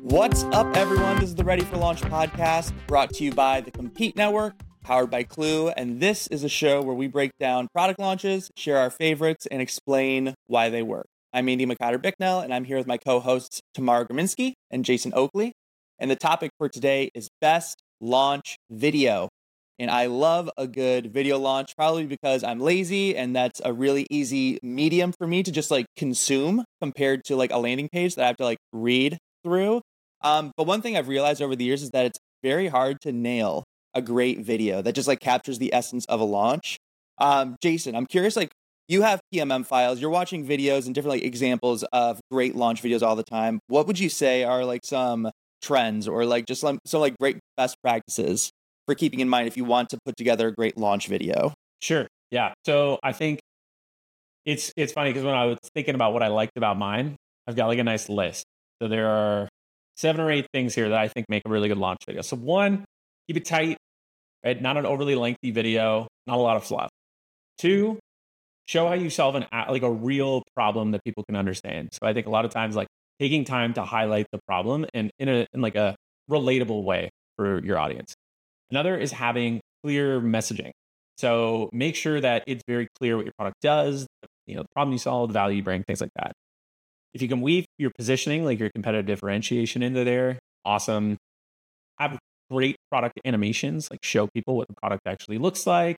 What's up, everyone? This is the Ready for Launch podcast, brought to you by the Compete Network, powered by Clue, and this is a show where we break down product launches, share our favorites, and explain why they work. I'm Andy McCotter-Bicknell, and I'm here with my co-hosts Tamara Graminsky and Jason Oakley, and the topic for today is Best Launch Video. And I love a good video launch, probably because I'm lazy, and that's a really easy medium for me to just consume compared to a landing page that I have to read through. But one thing I've realized over the years is that it's very hard to nail a great video that just captures the essence of a launch. Jason, I'm curious, you have PMM files, you're watching videos and different examples of great launch videos all the time. What would you say are some trends or just some great best practices for keeping in mind if you want to put together a great launch video? Sure. Yeah. So I think it's funny because when I was thinking about what I liked about mine, I've got a nice list. So there are 7 or 8 things here that I think make a really good launch video. So 1, keep it tight, right? Not an overly lengthy video, not a lot of fluff. 2, show how you solve a real problem that people can understand. So I think a lot of times taking time to highlight the problem and in a relatable way for your audience. Another is having clear messaging. So make sure that it's very clear what your product does, the problem you solve, the value you bring, things like that. If you can weave your positioning, your competitive differentiation into there, awesome. Have great product animations, show people what the product actually looks like.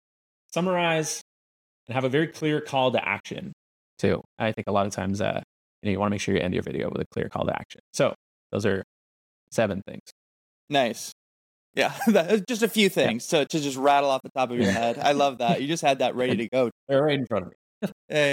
Summarize and have a very clear call to action too. I think a lot of times, you want to make sure you end your video with a clear call to action. So those are 7 things. Nice. Yeah, just a few things to just rattle off the top of your head. I love that. You just had that ready to go. They're right in front of me.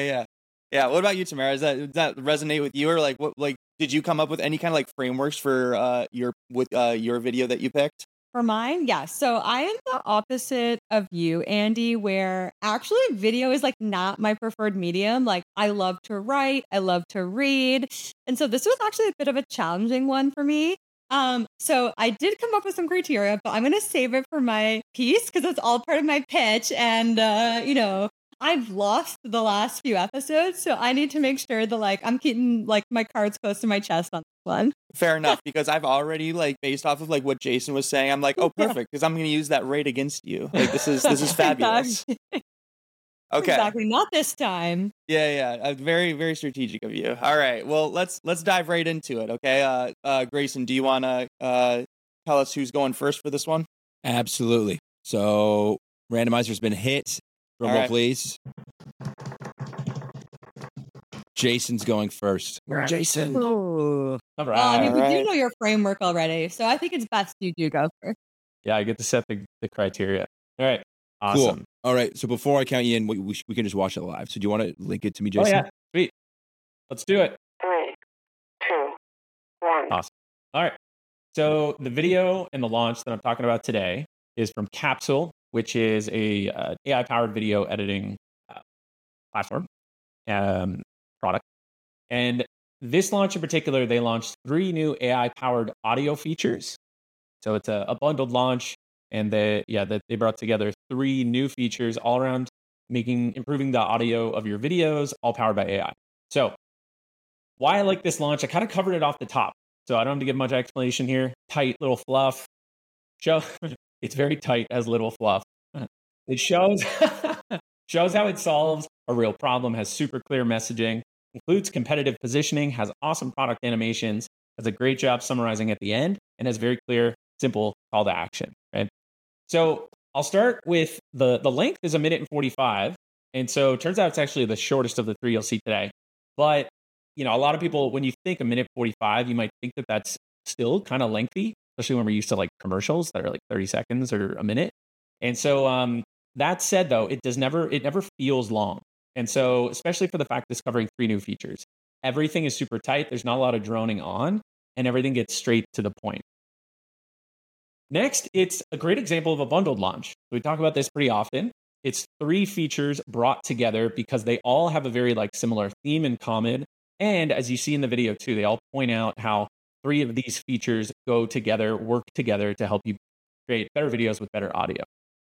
Yeah. What about you, Tamara? Does that resonate with you, or what? Did you come up with any kind of frameworks for your video that you picked? For mine, yeah. So I am the opposite of you, Andy, where actually video is not my preferred medium. I love to write, I love to read. And so this was actually a bit of a challenging one for me. So I did come up with some criteria, but I'm going to save it for my piece because it's all part of my pitch. And, I've lost the last few episodes, so I need to make sure that I'm keeping my cards close to my chest on this one. Fair enough, because I've already based off of what Jason was saying, I'm oh, perfect, because I'm going to use that right against you. This is fabulous. Exactly. Okay. Exactly. Not this time. Yeah. Very, very strategic of you. All right. Well, let's dive right into it. Okay. Grayson, do you want to tell us who's going first for this one? Absolutely. So randomizer's been hit. Drum roll, please. Jason's going first. Jason. Ooh. All right. We do know your framework already, so I think it's best you do go first. Yeah, I get to set the criteria. All right. Awesome. Cool. All right. So before I count you in, we can just watch it live. So do you want to link it to me, Jason? Oh, yeah. Sweet. Let's do it. 3, 2, 1. Awesome. All right. So the video and the launch that I'm talking about today is from Capsule, which is a AI-powered video editing platform product. And this launch in particular, they launched 3 new AI-powered audio features. So it's a bundled launch, and they brought together 3 new features all around improving the audio of your videos, all powered by AI. So why I like this launch, I kind of covered it off the top. So I don't have to give much explanation here. Tight little fluff. It's very tight, has little fluff. It shows how it solves a real problem, has super clear messaging, includes competitive positioning, has awesome product animations, does a great job summarizing at the end, and has very clear, simple call to action, right? So I'll start with the length is 1 minute and 45. And so it turns out it's actually the shortest of the 3 you'll see today. But, a lot of people, when you think 1 minute 45, you might think that that's still kind of lengthy, especially when we're used to commercials that are 30 seconds or a minute. And so that said, though, it never feels long. And so, especially for the fact it's covering 3 new features, everything is super tight. There's not a lot of droning on, and everything gets straight to the point. Next, it's a great example of a bundled launch. We talk about this pretty often. It's 3 features brought together because they all have a very similar theme in common. And as you see in the video too, they all point out how 3 of these features work together to help you create better videos with better audio.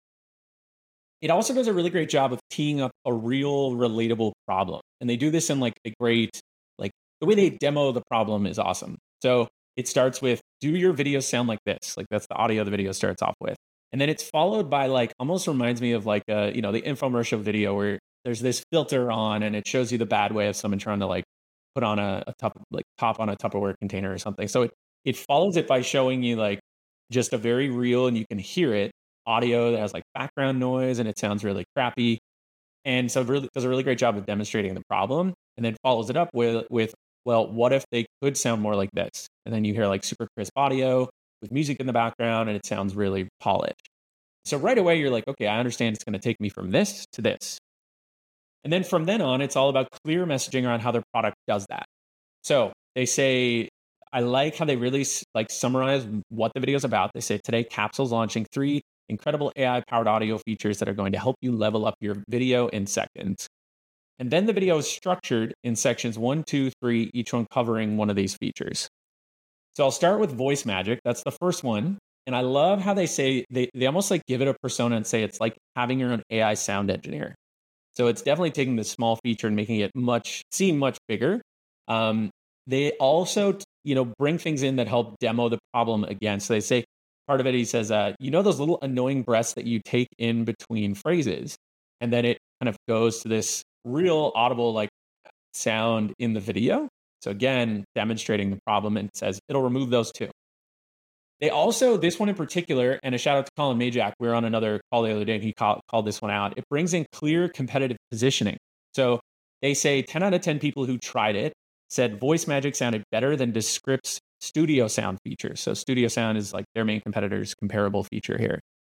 It also does a really great job of teeing up a real relatable problem. And they do this in a great, the way they demo the problem is awesome. So it starts with, do your videos sound like this? Like that's the audio the video starts off with. And then it's followed by like, almost reminds me of like the infomercial video where there's this filter on and it shows you the bad way of someone trying to like put on a top on a Tupperware container or something. So it follows it by showing you like just a very real, and you can hear it, audio that has like background noise and it sounds really crappy. And so it really does a really great job of demonstrating the problem, and then follows it up with well, what if they could sound more like this? And then you hear like super crisp audio with music in the background and it sounds really polished. So right away you're like, okay, I understand it's going to take me from this to this. And then from then on, it's all about clear messaging around how their product does that. So they say, I like how they really like summarize what the video is about. They say today Capsule's launching 3 incredible AI-powered audio features that are going to help you level up your video in seconds. And then the video is structured in sections 1, 2, 3, each one covering one of these features. So I'll start with Voice Magic. That's the first one. And I love how they say, they almost like give it a persona and say it's like having your own AI sound engineer. So it's definitely taking this small feature and making it seem much bigger. They also, bring things in that help demo the problem again. So they say, part of it, he says, those little annoying breaths that you take in between phrases, and then it kind of goes to this real audible like sound in the video. So again, demonstrating the problem, and it says it'll remove those too. They also, this one in particular, and a shout out to Colin Majak, we were on another call the other day and he called this one out. It brings in clear competitive positioning. So they say 10 out of 10 people who tried it said Voice Magic sounded better than Descript's Studio Sound feature. So Studio Sound is like their main competitor's comparable feature here.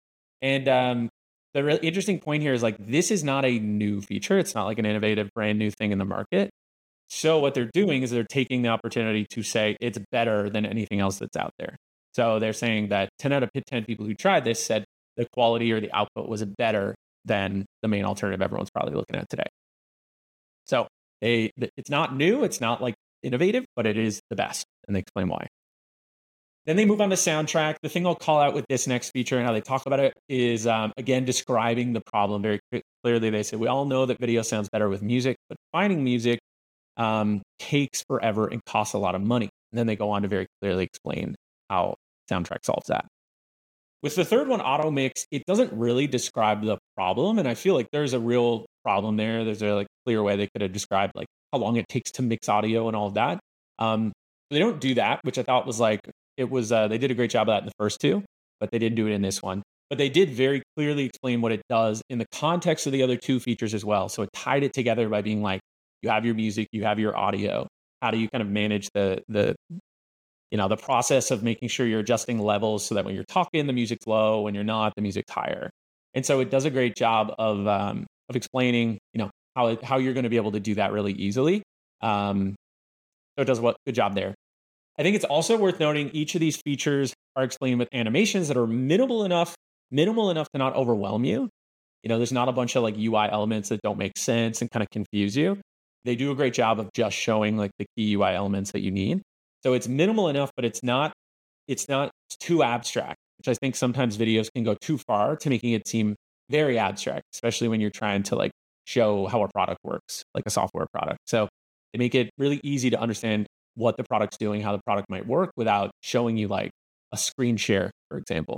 And the really interesting point here is like, this is not a new feature. It's not like an innovative brand new thing in the market. So what they're doing is they're taking the opportunity to say it's better than anything else that's out there. So they're saying that 10 out of 10 people who tried this said the quality or the output was better than the main alternative everyone's probably looking at today. So it's not new, it's not like innovative, but it is the best, and they explain why. Then they move on to Soundtrack. The thing I'll call out with this next feature and how they talk about it is, again, describing the problem very clearly. They say, we all know that video sounds better with music, but finding music takes forever and costs a lot of money. And then they go on to very clearly explain how Soundtrack solves that. With the third one, Auto Mix, it doesn't really describe the problem. And I feel like there's a real problem there. There's a like clear way they could have described like how long it takes to mix audio and all of that. They don't do that, which I thought was like, they did a great job of that in the first two, but they didn't do it in this one. But they did very clearly explain what it does in the context of the other two features as well. So it tied it together by being like, you have your music, you have your audio. How do you kind of manage the process of making sure you're adjusting levels so that when you're talking, the music's low, when you're not, the music's higher. And so it does a great job of explaining, how you're going to be able to do that really easily. So it does good job there. I think it's also worth noting each of these features are explained with animations that are minimal enough to not overwhelm you. There's not a bunch of like UI elements that don't make sense and kind of confuse you. They do a great job of just showing like the key UI elements that you need. So it's minimal enough, but it's not too abstract, which I think sometimes videos can go too far to making it seem very abstract, especially when you're trying to like show how a product works, like a software product. So they make it really easy to understand what the product's doing, how the product might work without showing you like a screen share, for example.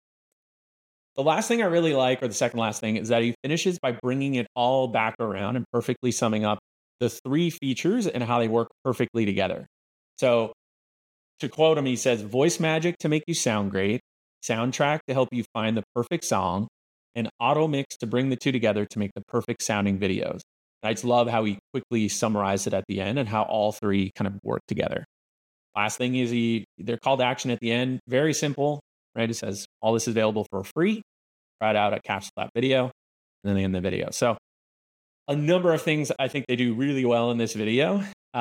The last thing I really like, or the second last thing, is that he finishes by bringing it all back around and perfectly summing up the 3 features and how they work perfectly together. So to quote him, he says, Voice Magic to make you sound great, Soundtrack to help you find the perfect song, and Auto Mix to bring the two together to make the perfect sounding videos. And I just love how he quickly summarized it at the end and how all 3 kind of work together. Last thing is their call to action at the end, very simple, right? It says, all this is available for free. Try it out at Capsule Video, and then they end the video. So a number of things I think they do really well in this video.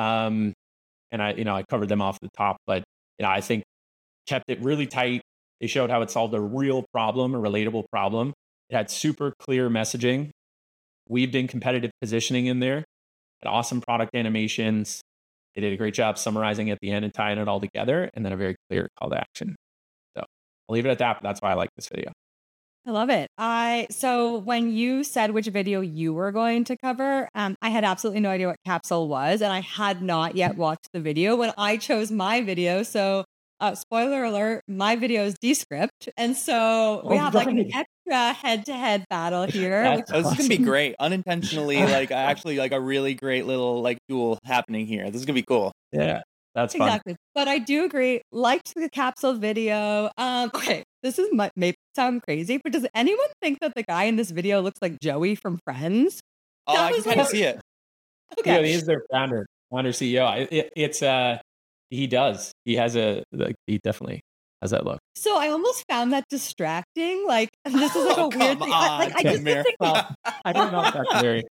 And I covered them off the top, but I think kept it really tight. They showed how it solved a real problem, a relatable problem. It had super clear messaging. Weaved in competitive positioning in there. Had awesome product animations. They did a great job summarizing at the end and tying it all together, and then a very clear call to action. So I'll leave it at that, but that's why I like this video. I love it. So when you said which video you were going to cover, I had absolutely no idea what Capsule was, and I had not yet watched the video when I chose my video. So, spoiler alert, my video is Descript, and so we have like an right. extra head-to-head battle here. That's This is gonna be awesome. great. Unintentionally, like actually, like a really great little like duel happening here. This is gonna be cool. Yeah, that's fun. Exactly. But I do agree. Liked the Capsule video. Okay, this is may sound crazy, but does anyone think that the guy in this video looks like Joey from Friends? Oh, That I can was kind of like- see it. Yeah, Okay. he's their founder CEO. He does. He has he definitely has that look. So I almost found that distracting. Like this is like Oh, a weird come thing. on, I just Tamir. think Well, I don't know if that's very.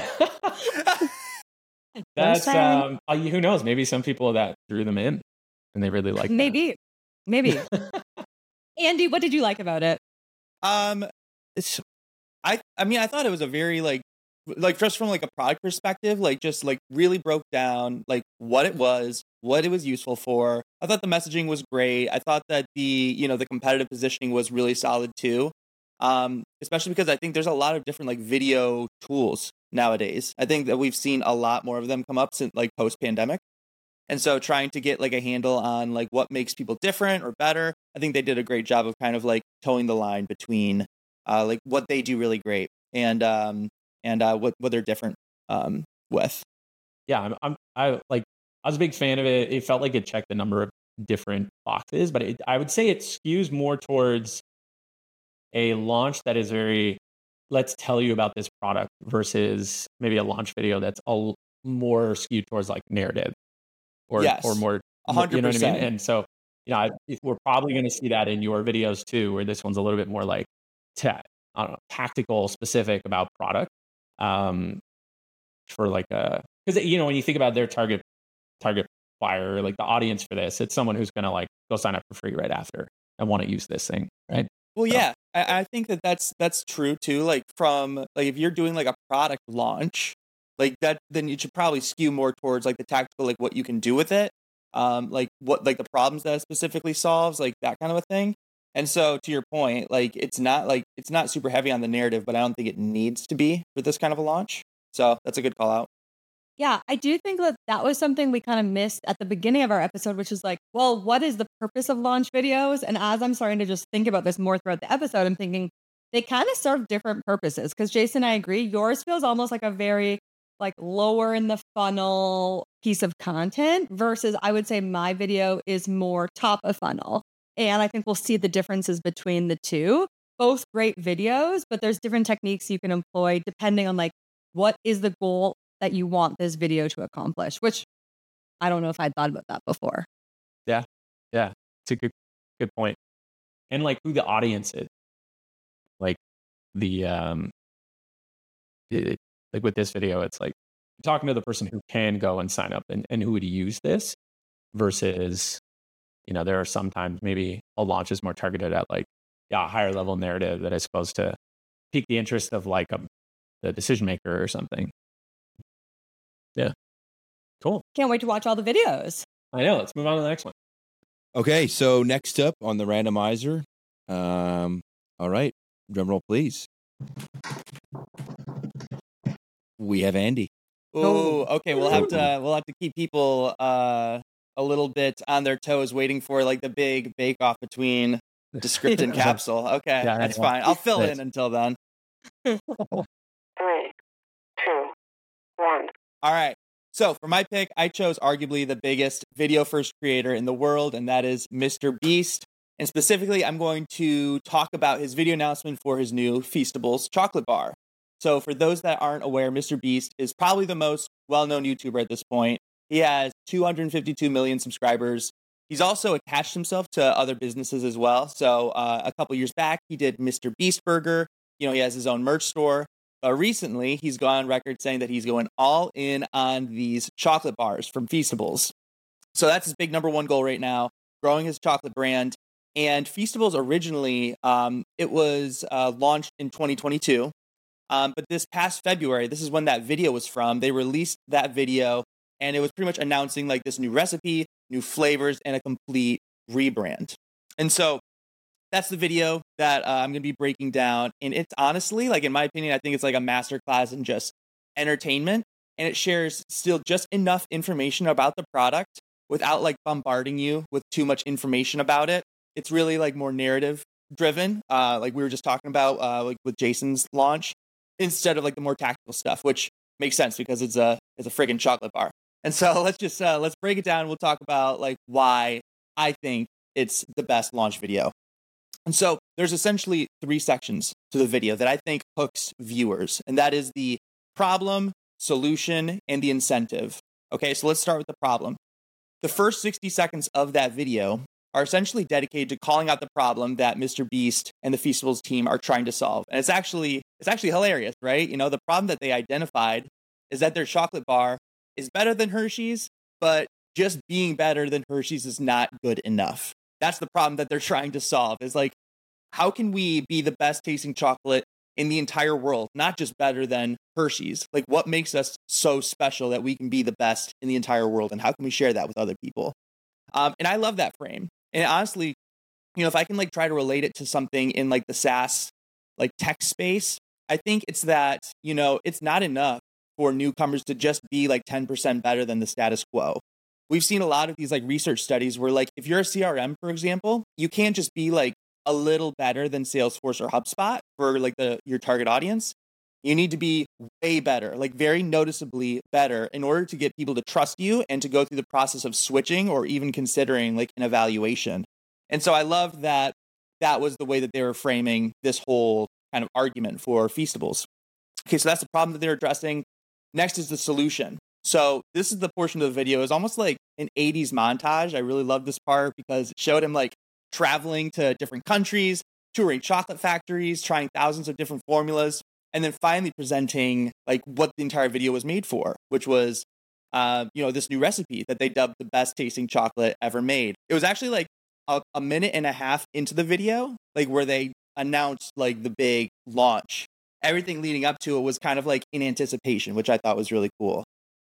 That's Who knows? Maybe some people that drew them in, and they really like. maybe. Andy, what did you like about it? It's I mean I thought it was a very like just from like a product perspective, like just like really broke down like what it was useful for. I thought the messaging was great. I thought that the competitive positioning was really solid too. Especially because I think there's a lot of different like video tools nowadays. I think that we've seen a lot more of them come up since like post pandemic. And so trying to get like a handle on like what makes people different or better, I think they did a great job of kind of like towing the line between like what they do really great and what they're different with. Yeah, I was a big fan of it. It felt like it checked a number of different boxes, but I would say it skews more towards a launch that is very, let's tell you about this product versus maybe a launch video that's more skewed towards like narrative or Yes, more, 100%. you know what I mean? And so, we're probably going to see that in your videos too, where this one's a little bit more like, I don't know, tactical, specific about product. For like because when you think about their target buyer, like the audience for this, it's someone who's going to like go sign up for free right after and want to use this thing, right? Well, So- yeah, I think that's true too. Like from like if you're doing like a product launch, like that, then you should probably skew more towards like the tactical, like what you can do with it, like what like the problems that it specifically solves, like that kind of a thing. And so to your point, like it's not super heavy on the narrative, but I don't think it needs to be for this kind of a launch. So that's a good call out. Yeah, I do think that was something we kind of missed at the beginning of our episode, which is like, well, what is the purpose of launch videos? And as I'm starting to just think about this more throughout the episode, I'm thinking they kind of serve different purposes. Because Jason, I agree, yours feels almost like a very like lower in the funnel piece of content versus I would say my video is more top of funnel. And I think we'll see the differences between the two. Both great videos, but there's different techniques you can employ depending on like what is the goal that you want this video to accomplish, which I don't know if I'd thought about that before. Yeah, it's a good point. And like who the audience is, like the like with this video, it's like talking to the person who can go and sign up and who would use this versus, there are sometimes maybe a launch is more targeted at like, a higher level narrative that is supposed to pique the interest of like the decision maker or something. Yeah. Cool. Can't wait to watch all the videos. I know. Let's move on to the next one. Okay, so next up on the randomizer, all right, drum roll, please. We have Andy. Oh, okay. We'll have to keep people a little bit on their toes, waiting for like the big bake off between Descript and Capsule. Okay, Yeah, that's yeah. fine. I'll fill Nice. in until then. 3, 2, 1. All right. So for my pick, I chose arguably the biggest video first creator in the world, and that is Mr. Beast. And specifically, I'm going to talk about his video announcement for his new Feastables chocolate bar. So for those that aren't aware, Mr. Beast is probably the most well-known YouTuber at this point. He has 252 million subscribers. He's also attached himself to other businesses as well. So a couple years back, he did Mr. Beast Burger. He has his own merch store. Recently, he's gone on record saying that he's going all in on these chocolate bars from Feastables. So that's his big number one goal right now, growing his chocolate brand. And Feastables originally, it was launched in 2022. But this past February, this is when that video was from, they released that video, and it was pretty much announcing like this new recipe, new flavors, and a complete rebrand. And so that's the video that I'm going to be breaking down. And it's honestly, like, in my opinion, I think it's like a masterclass in just entertainment. And it shares still just enough information about the product without like bombarding you with too much information about it. It's really like more narrative driven, like we were just talking about, like with Jason's launch, instead of like the more tactical stuff, which makes sense because it's a friggin' chocolate bar. And so let's break it down. We'll talk about like why I think it's the best launch video. And so there's essentially 3 sections to the video that I think hooks viewers, and that is the problem, solution, and the incentive. Okay, so let's start with the problem. The first 60 seconds of that video are essentially dedicated to calling out the problem that Mr. Beast and the Feastables team are trying to solve. And it's actually hilarious, right? You know, the problem that they identified is that their chocolate bar is better than Hershey's, but just being better than Hershey's is not good enough. That's the problem that they're trying to solve, is like, how can we be the best tasting chocolate in the entire world, not just better than Hershey's? Like, what makes us so special that we can be the best in the entire world, and how can we share that with other people? And I love that frame. And honestly, you know, if I can like try to relate it to something in like the SaaS, like tech space, I think it's that, you know, it's not enough for newcomers to just be like 10% better than the status quo. We've seen a lot of these like research studies where like, if you're a CRM, for example, you can't just be like a little better than Salesforce or HubSpot for like your target audience. You need to be way better, like very noticeably better, in order to get people to trust you and to go through the process of switching or even considering like an evaluation. And so I loved that that was the way that they were framing this whole kind of argument for Feastables. Okay, so that's the problem that they're addressing. Next is the solution. So this is the portion of the video. It's almost like an 80s montage. I really love this part because it showed him like traveling to different countries, touring chocolate factories, trying thousands of different formulas, and then finally presenting like what the entire video was made for, which was, this new recipe that they dubbed the best tasting chocolate ever made. It was actually like a minute and a half into the video, like where they announced like the big launch. Everything leading up to it was kind of like in anticipation, which I thought was really cool.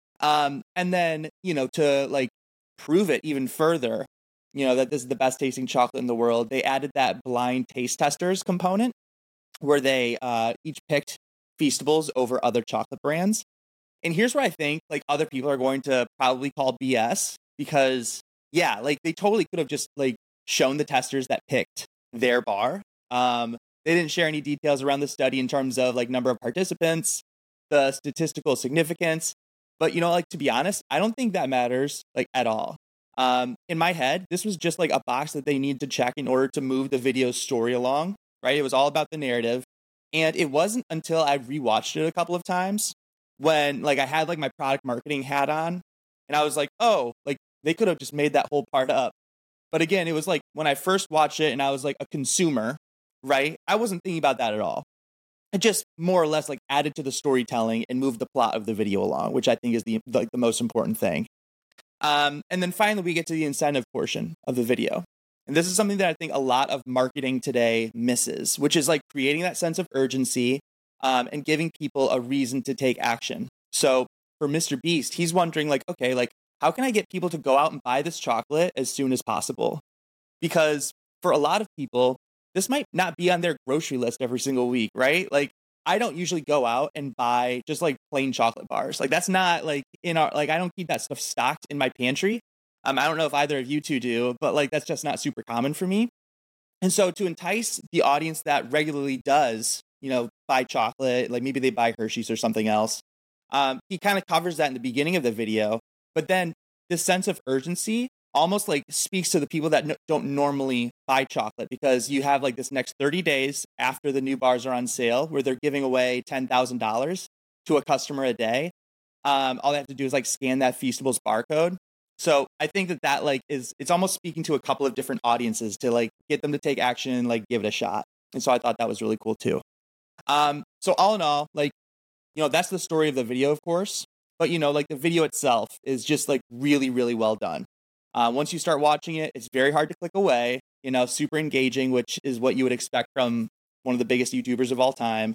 And then, you know, to like prove it even further, you know, that this is the best tasting chocolate in the world, they added that blind taste testers component where they each picked Feastables over other chocolate brands. And here's where I think like other people are going to probably call BS, because yeah, like they totally could have just like shown the testers that picked their bar. They didn't share any details around the study in terms of like number of participants, the statistical significance. But, you know, like, to be honest, I don't think that matters like at all. In my head, this was just like a box that they needed to check in order to move the video story along, right? It was all about the narrative. And it wasn't until I rewatched it a couple of times when like I had like my product marketing hat on and I was like, oh, like they could have just made that whole part up. But again, it was like when I first watched it and I was like a consumer, right? I wasn't thinking about that at all. It just more or less like added to the storytelling and moved the plot of the video along, which I think is the most important thing. And then finally, we get to the incentive portion of the video. And this is something that I think a lot of marketing today misses, which is like creating that sense of urgency and giving people a reason to take action. So for Mr. Beast, he's wondering like, okay, like how can I get people to go out and buy this chocolate as soon as possible? Because for a lot of people, this might not be on their grocery list every single week, right? Like I don't usually go out and buy just like plain chocolate bars. Like that's not like in our, like I don't keep that stuff stocked in my pantry. I don't know if either of you two do, but like that's just not super common for me. And so to entice the audience that regularly does, you know, buy chocolate, like maybe they buy Hershey's or something else, he kind of covers that in the beginning of the video. But then this sense of urgency almost like speaks to the people that don't normally buy chocolate, because you have like this next 30 days after the new bars are on sale where they're giving away $10,000 to a customer a day. All they have to do is like scan that Feastables barcode. So I think that like it's almost speaking to a couple of different audiences to like get them to take action and like give it a shot. And so I thought that was really cool too. So all in all, like, you know, that's the story of the video, of course, but you know, like the video itself is just like really, really well done. Once you start watching it, it's very hard to click away, you know, super engaging, which is what you would expect from one of the biggest YouTubers of all time.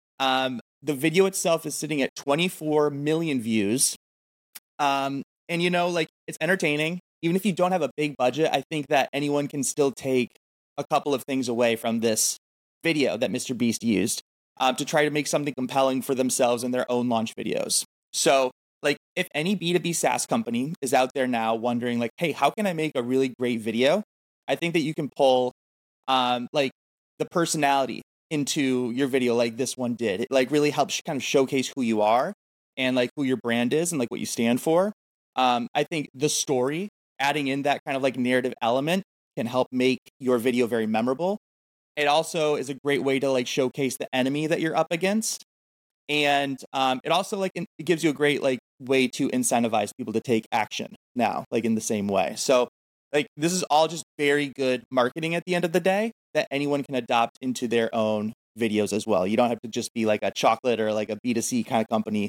The video itself is sitting at 24 million views. And, you know, like it's entertaining. Even if you don't have a big budget, I think that anyone can still take a couple of things away from this video that Mr. Beast used to try to make something compelling for themselves in their own launch videos. So, like, if any B2B SaaS company is out there now wondering, like, hey, how can I make a really great video? I think that you can pull, like, the personality into your video like this one did. It, like, really helps kind of showcase who you are and, like, who your brand is and, like, what you stand for. I think the story, adding in that kind of, like, narrative element can help make your video very memorable. It also is a great way to, like, showcase the enemy that you're up against. And it also, like, it gives you a great, like, way to incentivize people to take action now, like, in the same way. So, like, this is all just very good marketing at the end of the day that anyone can adopt into their own videos as well. You don't have to just be like a chocolate or like a B2C kind of company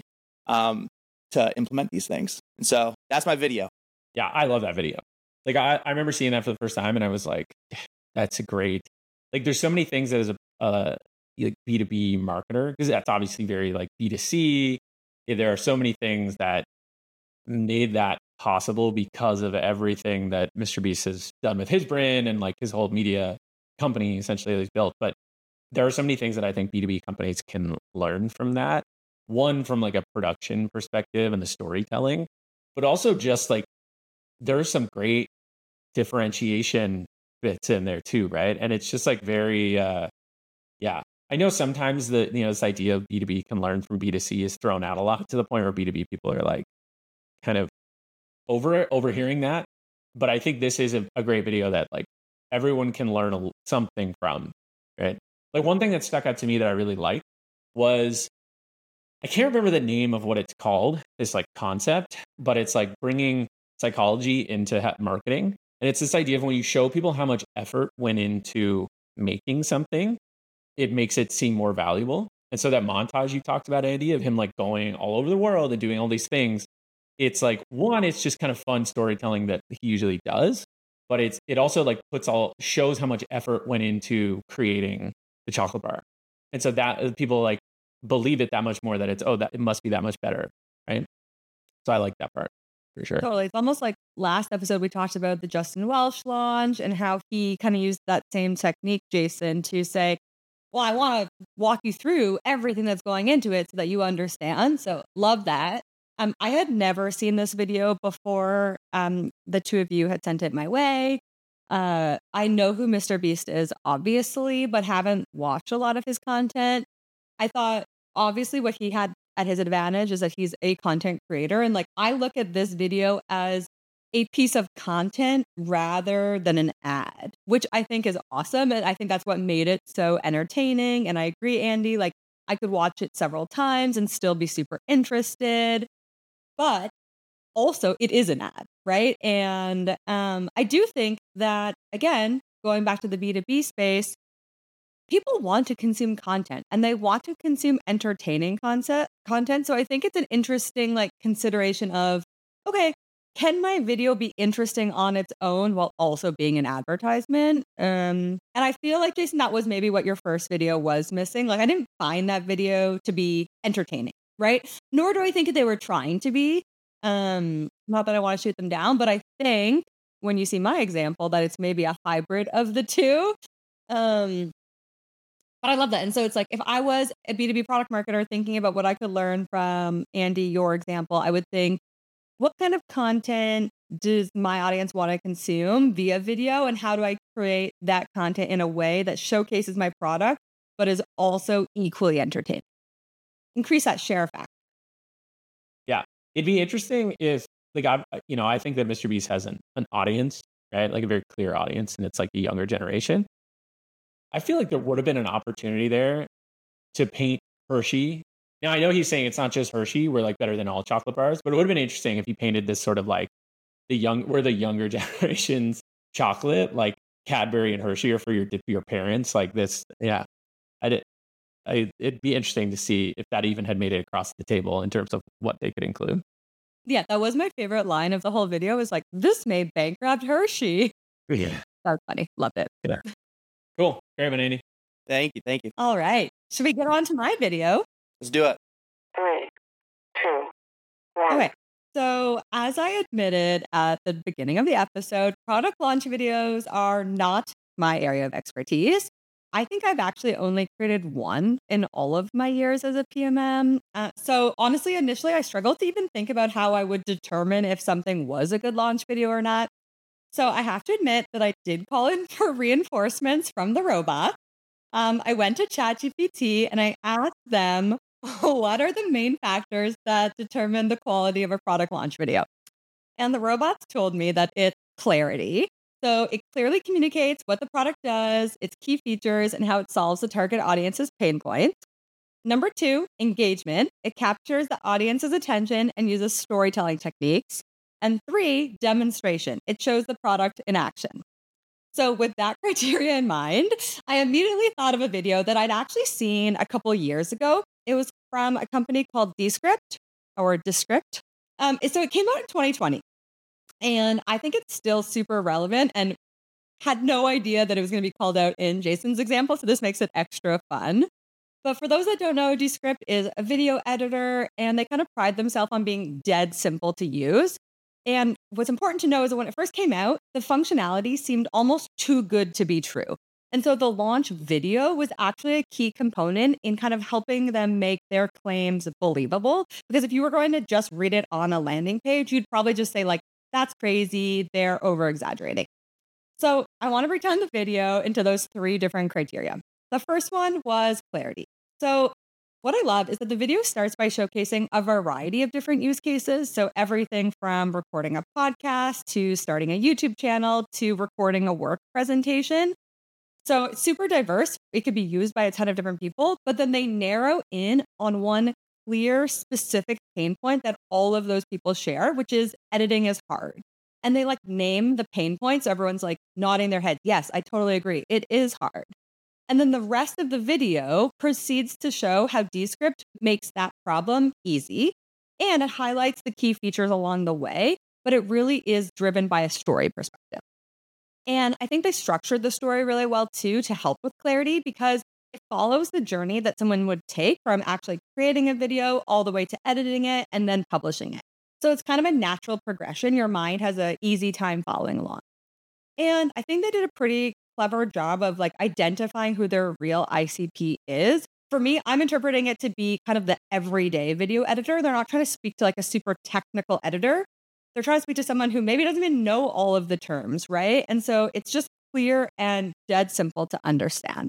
to implement these things. And so that's my video. Yeah, I love that video. Like, I remember seeing that for the first time and I was like, that's a great, like, there's so many things that as a like B2B marketer, because that's obviously very like B2C. There are so many things that made that possible because of everything that Mr. Beast has done with his brand and like his whole media company essentially that he's built. But there are so many things that I think B2B companies can learn from that. One, from like a production perspective and the storytelling, but also just like there's some great differentiation bits in there too, right? And it's just like very, yeah. I know sometimes this idea of B2B can learn from B2C is thrown out a lot to the point where B2B people are like kind of overhearing that. But I think this is a great video that like everyone can learn something from, right? Like one thing that stuck out to me that I really liked was, I can't remember the name of what it's called, this like concept, but it's like bringing psychology into marketing. And it's this idea of when you show people how much effort went into making something, it makes it seem more valuable. And so that montage you talked about, Andy, of him like going all over the world and doing all these things, it's like, one, it's just kind of fun storytelling that he usually does, but it also like shows how much effort went into creating the chocolate bar. And so that people like believe it that much more, that that it must be that much better, right? So I like that part for sure. Totally. It's almost like last episode we talked about the Justin Welsh launch and how he kind of used that same technique, Jason, to say, well, I want to walk you through everything that's going into it so that you understand. So love that. I had never seen this video before the two of you had sent it my way. I know who Mr. Beast is, obviously, but haven't watched a lot of his content. I thought, obviously, what he had at his advantage is that he's a content creator. And like, I look at this video as a piece of content rather than an ad, which I think is awesome. And I think that's what made it so entertaining. And I agree, Andy, like I could watch it several times and still be super interested. But also it is an ad, right? And I do think that, again, going back to the B2B space, people want to consume content and they want to consume entertaining content. So I think it's an interesting like consideration of, okay, can my video be interesting on its own while also being an advertisement? And I feel like, Jason, that was maybe what your first video was missing. Like I didn't find that video to be entertaining, right? Nor do I think they were trying to be. Not that I want to shoot them down, but I think when you see my example that it's maybe a hybrid of the two. But I love that. And so it's like, if I was a B2B product marketer thinking about what I could learn from Andy, your example, I would think, what kind of content does my audience want to consume via video? And how do I create that content in a way that showcases my product, but is also equally entertaining? Increase that share factor. Yeah. It'd be interesting if, like, I think that Mr. Beast has an audience, right? Like a very clear audience, and it's like the younger generation. I feel like there would have been an opportunity there to paint Hershey. Now, I know he's saying it's not just Hershey, we're like better than all chocolate bars, but it would have been interesting if he painted this sort of like we're the younger generation's chocolate, like Cadbury and Hershey are for your parents, like this. Yeah. It'd be interesting to see if that even had made it across the table in terms of what they could include. Yeah, that was my favorite line of the whole video, is like, this may bankrupt Hershey. Yeah. That's funny. Loved it. Yeah. Cool. Great one, Andy. Thank you. Thank you. All right. Should we get on to my video? Let's do it. 3, 2, 1. Okay. So, as I admitted at the beginning of the episode, product launch videos are not my area of expertise. I think I've actually only created one in all of my years as a PMM. So honestly, initially, I struggled to even think about how I would determine if something was a good launch video or not. So I have to admit that I did call in for reinforcements from the robot. I went to ChatGPT and I asked them, what are the main factors that determine the quality of a product launch video? And the robots told me that it's clarity. So it clearly communicates what the product does, its key features, and how it solves the target audience's pain points. Number 2, engagement. It captures the audience's attention and uses storytelling techniques. And 3, demonstration. It shows the product in action. So with that criteria in mind, I immediately thought of a video that I'd actually seen a couple years ago. It was from a company called Descript or Descript. So it came out in 2020. And I think it's still super relevant and had no idea that it was going to be called out in Jason's example. So this makes it extra fun. But for those that don't know, Descript is a video editor and they kind of pride themselves on being dead simple to use. And what's important to know is that when it first came out, the functionality seemed almost too good to be true. And so the launch video was actually a key component in kind of helping them make their claims believable. Because if you were going to just read it on a landing page, you'd probably just say like, that's crazy, they're over exaggerating. So I want to break down the video into those 3 different criteria. The first one was clarity. So what I love is that the video starts by showcasing a variety of different use cases. So everything from recording a podcast to starting a YouTube channel to recording a work presentation. So it's super diverse. It could be used by a ton of different people, but then they narrow in on one clear, specific pain point that all of those people share, which is editing is hard. And they like name the pain points. So everyone's like nodding their head. Yes, I totally agree. It is hard. And then the rest of the video proceeds to show how Descript makes that problem easy. And it highlights the key features along the way, but it really is driven by a story perspective. And I think they structured the story really well too to help with clarity because it follows the journey that someone would take from actually creating a video all the way to editing it and then publishing it. So it's kind of a natural progression. Your mind has an easy time following along. And I think they did a pretty clever job of like identifying who their real ICP is. For me, I'm interpreting it to be kind of the everyday video editor. They're not trying to speak to like a super technical editor. They're trying to speak to someone who maybe doesn't even know all of the terms, right? And so it's just clear and dead simple to understand.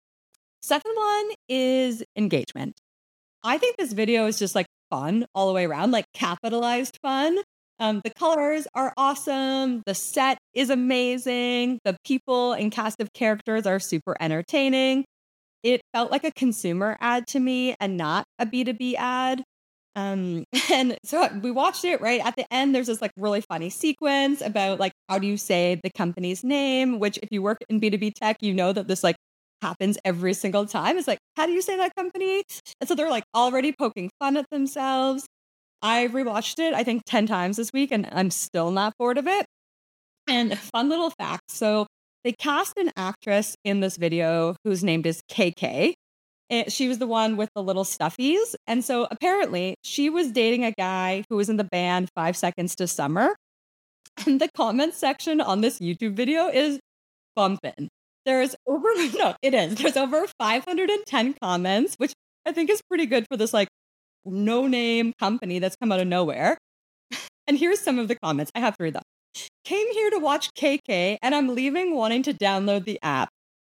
Second one is engagement. I think this video is just like fun all the way around, like capitalized fun. The colors are awesome. The set is amazing. The people and cast of characters are super entertaining. It felt like a consumer ad to me and not a B2B ad. And so we watched it, right? At the end, there's this like really funny sequence about like, how do you say the company's name? Which if you work in B2B tech, you know that this like happens every single time. It's like, how do you say that company? And so they're like already poking fun at themselves. I rewatched it, I think 10 times this week, and I'm still not bored of it. And fun little fact. So they cast an actress in this video whose name is KK. She was the one with the little stuffies. And so apparently she was dating a guy who was in the band 5 Seconds to Summer. And the comment section on this YouTube video is bumping. There's over 510 comments, which I think is pretty good for this like no-name company that's come out of nowhere. And here's some of the comments. I have to read them. Came here to watch KK and I'm leaving wanting to download the app.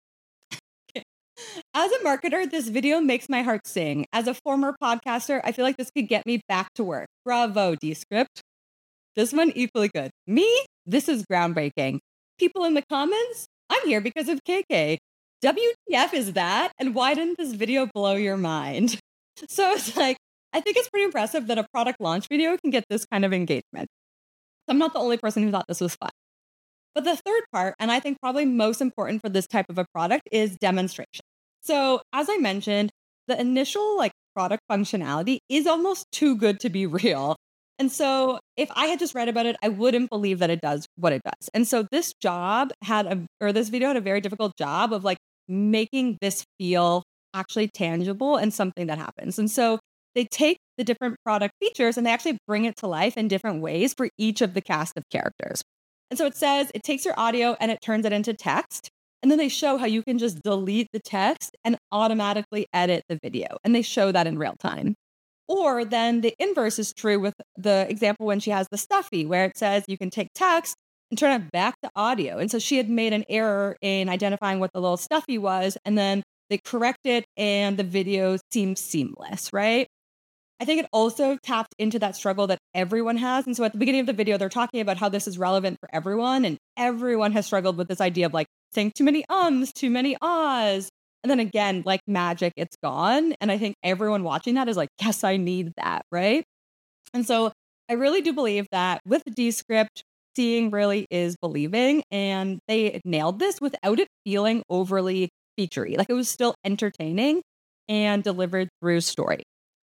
As a marketer, this video makes my heart sing. As a former podcaster, I feel like this could get me back to work. Bravo, Descript. This one equally good. Me? This is groundbreaking. People in the comments? I'm here because of KK. WTF is that? And why didn't this video blow your mind? So it's like, I think it's pretty impressive that a product launch video can get this kind of engagement. I'm not the only person who thought this was fun. But the third part, and I think probably most important for this type of a product, is demonstration. So as I mentioned, the initial like product functionality is almost too good to be real. And so if I had just read about it, I wouldn't believe that it does what it does. And so this video had a very difficult job of like making this feel actually tangible and something that happens. And so they take the different product features and they actually bring it to life in different ways for each of the cast of characters. And so it says it takes your audio and it turns it into text. And then they show how you can just delete the text and automatically edit the video. And they show that in real time. Or then the inverse is true with the example when she has the stuffy, where it says you can take text and turn it back to audio. And so she had made an error in identifying what the little stuffy was, and then they correct it and the video seems seamless, right? I think it also tapped into that struggle that everyone has. And so at the beginning of the video, they're talking about how this is relevant for everyone. And everyone has struggled with this idea of like saying too many ums, too many ahs. And then again, like magic, it's gone. And I think everyone watching that is like, yes, I need that, right? And so I really do believe that with Descript, seeing really is believing. And they nailed this without it feeling overly featurey. Like it was still entertaining and delivered through story.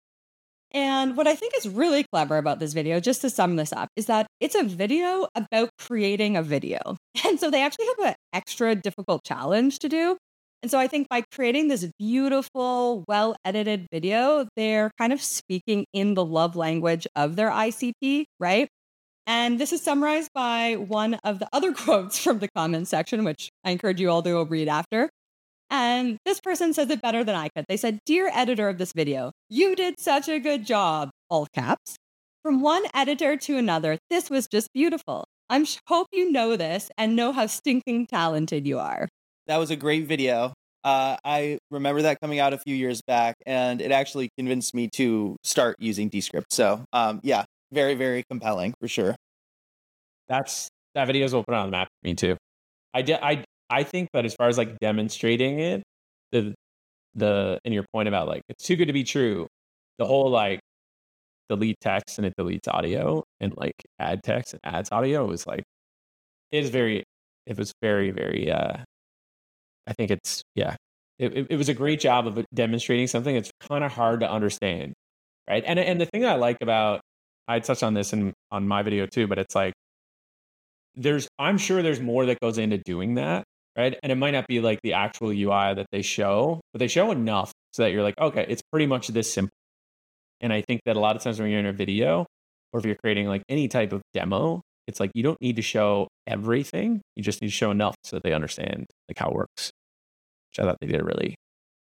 And what I think is really clever about this video, just to sum this up, is that it's a video about creating a video. And so they actually have an extra difficult challenge to do. And so I think by creating this beautiful, well-edited video, they're kind of speaking in the love language of their ICP, right? And this is summarized by one of the other quotes from the comments section, which I encourage you all to go read after. And this person says it better than I could. They said, "Dear editor of this video, you did such a good job," all caps. "From one editor to another, this was just beautiful. Hope you know this and know how stinking talented you are." That was a great video. I remember that coming out a few years back, and it actually convinced me to start using Descript. So, yeah, very, very compelling for sure. That video's will put it on the map for me too. I think that as far as like demonstrating it, and your point about like it's too good to be true, the whole like delete text and it deletes audio and like add text and adds audio was like it was very, very I think it's it was a great job of demonstrating something that's kind of hard to understand, right? And the thing that I like about I touched on this on my video too, but it's like I'm sure there's more that goes into doing that, right? And it might not be like the actual UI that they show, but they show enough so that you're like, okay, it's pretty much this simple. And I think that a lot of times when you're in a video or if you're creating like any type of demo, it's like you don't need to show everything. You just need to show enough so that they understand like how it works. Which I thought they did a really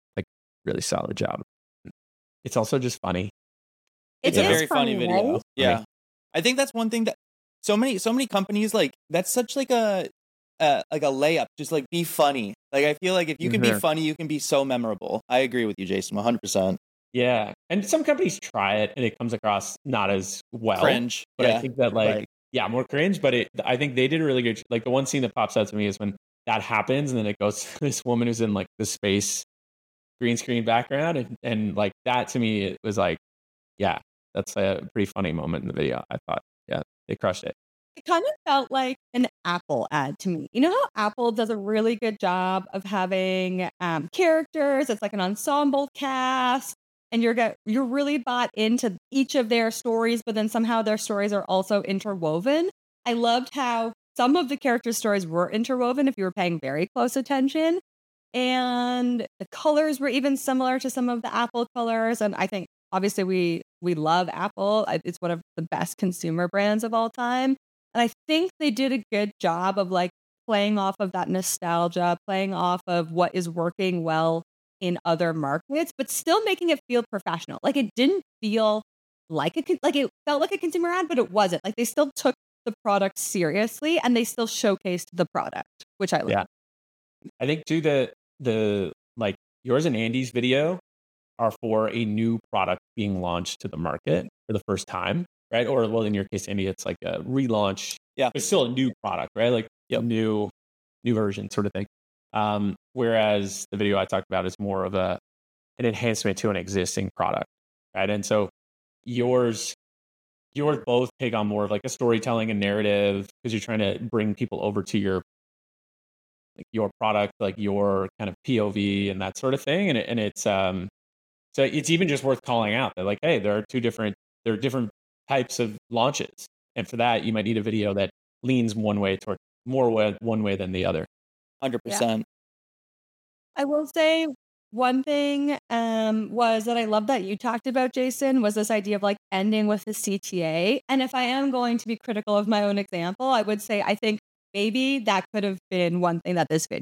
solid job. It's also just funny. It's a very funny video. Right? Yeah. Funny. I think that's one thing that so many companies like that's such like a layup, just like be funny. Like I feel like if you can be funny, you can be so memorable. I agree with you, Jason, 100%. Yeah. And some companies try it and it comes across not as well. Cringe. But I think that like more cringe, but I think they did a really good like the one scene that pops out to me is when that happens and then it goes to this woman who's in like the space green screen background and like that to me it was like that's a pretty funny moment in the video. I thought they crushed it. It kind of felt like an Apple ad to me. You know how Apple does a really good job of having characters? It's like an ensemble cast, and you're really bought into each of their stories, but then somehow their stories are also interwoven. I loved how some of the character stories were interwoven if you were paying very close attention, and the colors were even similar to some of the Apple colors. And I think obviously we love Apple. It's one of the best consumer brands of all time. And I think they did a good job of like playing off of that nostalgia, playing off of what is working well in other markets, but still making it feel professional. Like it didn't feel like it felt like a consumer ad, but it wasn't. Like they still took the product seriously and they still showcased the product, which I love. Yeah. I think too the like yours and Andy's video are for a new product being launched to the market for the first time, right? Or well, in your case, Andy, it's like a relaunch. Yeah, it's still a new product, right? Like new version sort of thing. Whereas the video I talked about is more of an enhancement to an existing product, right? And so yours both take on more of like a storytelling and narrative because you're trying to bring people over to your product, like your kind of POV and that sort of thing. And it's so it's even just worth calling out that like, hey, there are different types of launches. And for that, you might need a video that leans one way than the other. 100%. Yeah. I will say one thing was that I love that you talked about, Jason, was this idea of like ending with the CTA. And if I am going to be critical of my own example, I would say I think maybe that could have been one thing that this video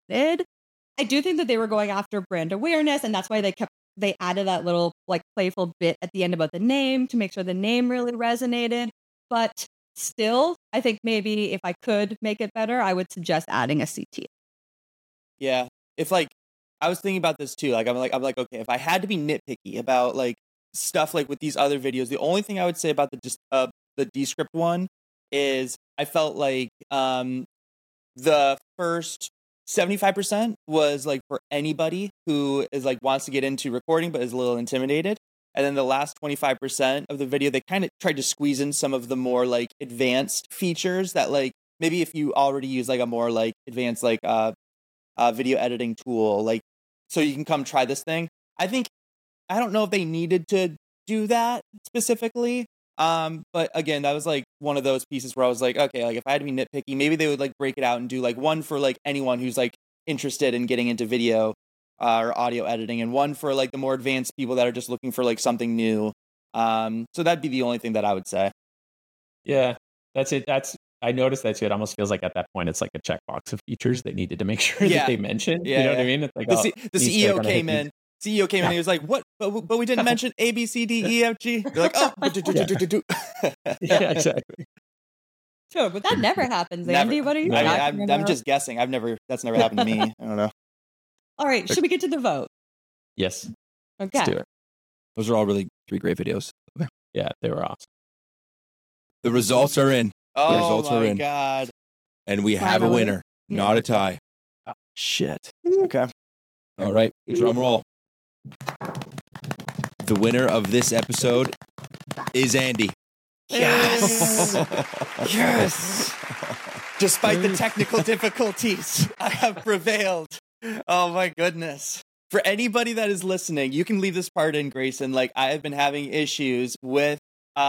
wanted. I do think that they were going after brand awareness, and that's why they added that little like playful bit at the end about the name to make sure the name really resonated. But still, I think maybe if I could make it better, I would suggest adding a CT. Yeah. If like I was thinking about this too. Like I'm like, okay, if I had to be nitpicky about like stuff like with these other videos, the only thing I would say about the Descript one is I felt like the first 75% was like for anybody who is like wants to get into recording but is a little intimidated. And then the last 25% of the video, they kind of tried to squeeze in some of the more like advanced features that like maybe if you already use like a more like advanced like video editing tool, like so you can come try this thing. I don't know if they needed to do that specifically. But again, that was like one of those pieces where I was like, okay, like if I had to be nitpicky, maybe they would like break it out and do like one for like anyone who's like interested in getting into video or audio editing, and one for like the more advanced people that are just looking for like something new. So that'd be the only thing that I would say. Yeah, that's it. I noticed that too. It almost feels like at that point it's like a checkbox of features they needed to make sure that they mentioned. Yeah, you know what I mean? It's like the CEO came in. CEO came in and he was like, "What? But we didn't mention A, B, C, D, E, F, G." They're like, "Oh, yeah, exactly." Sure, but that never happens, Never. Andy. What are you talking about? I'm just guessing. That's never happened to me. I don't know. All right, should we get to the vote? Yes. Okay. Let's do it. Those are all really 3 great videos. Yeah, they were awesome. The results are in. Oh results are my in. God. And we have a Finally. winner, not a tie. Shit. Okay. All right, drum roll. The winner of this episode is Andy. Yes. Yes. Despite the technical difficulties, I have prevailed. Oh my goodness. For anybody that is listening, you can leave this part in, Grayson. Like, I have been having issues with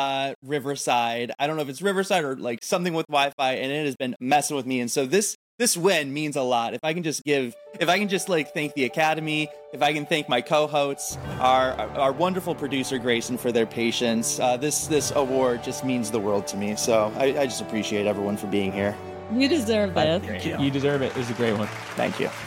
Riverside. I don't know if it's Riverside or like something with Wi-Fi, and it has been messing with me. And so this win means a lot. If I can just like thank the Academy, if I can thank my co-hosts, our wonderful producer Grayson for their patience. This award just means the world to me. So I just appreciate everyone for being here. You deserve this. You deserve it. It was a great one. Thank you.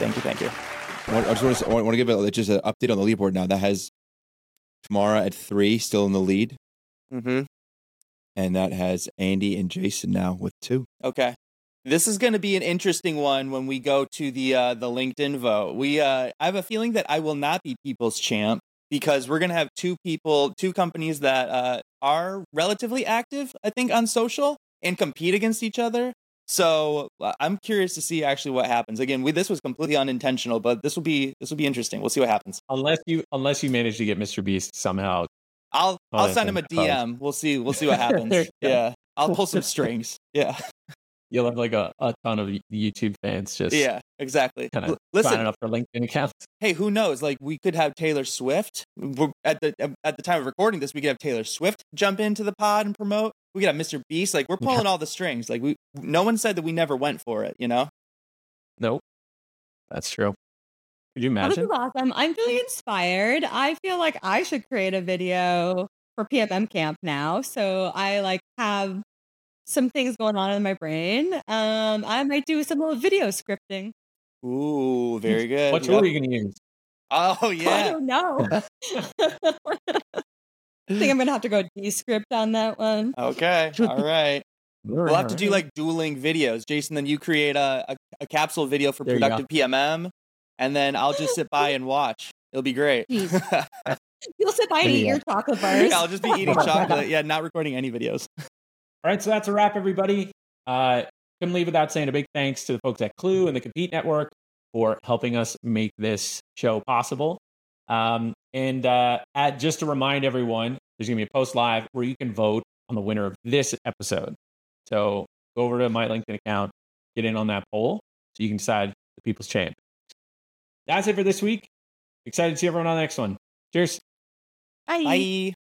I just want to give just an update on the leaderboard now. That has Tamara at 3, still in the lead. Mm-hmm. And that has Andy and Jason now with 2. Okay. This is going to be an interesting one when we go to the LinkedIn vote. I have a feeling that I will not be People's Champ because we're going to have two companies that are relatively active, I think, on social and compete against each other. So I'm curious to see actually what happens. Again, this was completely unintentional, but this will be interesting. We'll see what happens. Unless you manage to get Mr. Beast somehow. I'll send him a DM. We'll see what happens. Yeah. I'll pull some strings. Yeah. You'll have like a ton of YouTube fans just exactly. Kind of Listen, signing up for LinkedIn accounts. Hey, who knows? Like we could have Taylor Swift at the time of recording this. We could have Taylor Swift jump into the pod and promote. We could have Mr. Beast. Like we're pulling all the strings. Like no one said that we never went for it. You know? Nope. That's true. Could you This imagine? is awesome. I'm feeling inspired. I feel like I should create a video for PMM Camp now. So I like have some things going on in my brain. I might do some little video scripting. Ooh, very good. What tool are you going to use? Oh I yeah. don't know. I think I'm gonna have to go Descript on that one. Okay. All right. We'll have to do like dueling videos. Jason, then you create a capsule video for There you Productive PMM, and then I'll just sit by and watch. It'll be great. You'll sit by and eat your chocolate bars. I'll just be eating chocolate. Yeah, not recording any videos. All right, so that's a wrap, everybody. Couldn't leave without saying a big thanks to the folks at Clue and the Compete Network for helping us make this show possible. Just to remind everyone, there's going to be a post live where you can vote on the winner of this episode. So go over to my LinkedIn account, get in on that poll so you can decide the People's Champ. That's it for this week. Excited to see everyone on the next one. Cheers. Bye. Bye.